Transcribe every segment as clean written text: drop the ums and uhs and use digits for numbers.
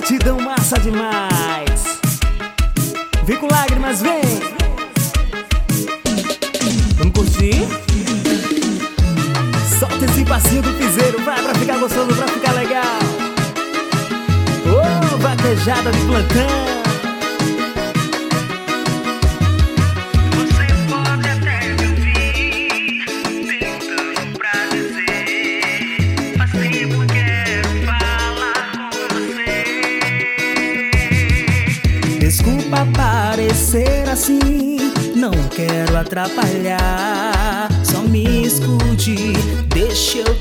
batidão massa demais. Vem com lágrimas, vem. Vamos curtir? Solta esse passinho do piseiro, vai pra ficar gostoso, pra ficar legal. Oh, vaquejada de plantão. Desculpa parecer assim, não quero atrapalhar. Só me escute, deixa eu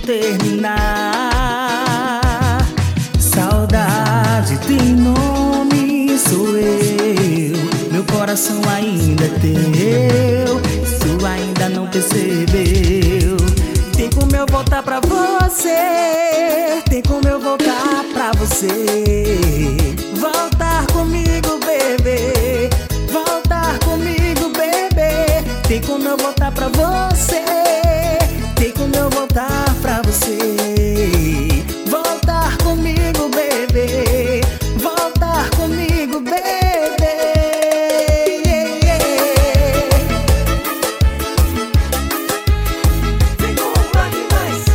terminar. Saudade tem nome, sou eu. Meu coração ainda é teu, tu ainda não percebeu. Tem como eu voltar pra você, tem como eu voltar pra você. Voltar comigo, bebê, voltar comigo, bebê. Tem como eu voltar pra você, tem como eu voltar pra você. Voltar comigo, bebê, voltar comigo, bebê. Vem com lágrimas.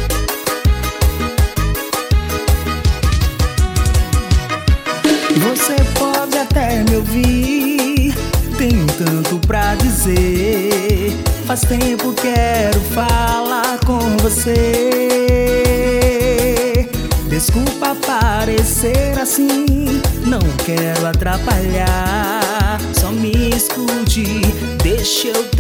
Você pode até me ouvir, tenho tanto pra dizer. Faz tempo quero falar com você. Desculpa parecer assim, não quero atrapalhar. Só me escute, deixa eu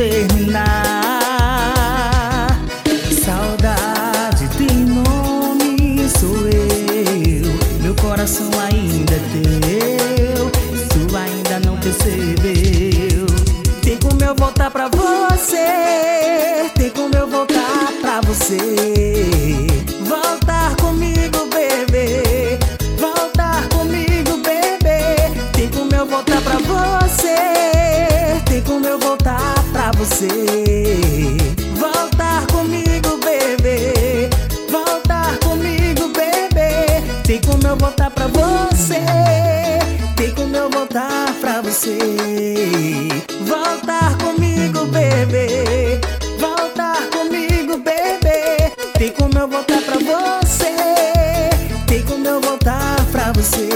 terminar. Saudade tem nome, sou eu. Meu coração ainda é teu, tu ainda não percebeu. Tem como eu voltar pra você, tem como eu voltar pra você. Voltar comigo, bebê, voltar comigo, bebê. Tem como eu voltar pra você, tem como eu voltar pra você. Voltar comigo, bebê, voltar comigo, bebê. Tem como eu voltar pra você, tem como eu voltar pra você. Voltar comigo, bebê, voltar comigo, bebê. Tem como eu voltar pra você, tem como eu voltar pra você.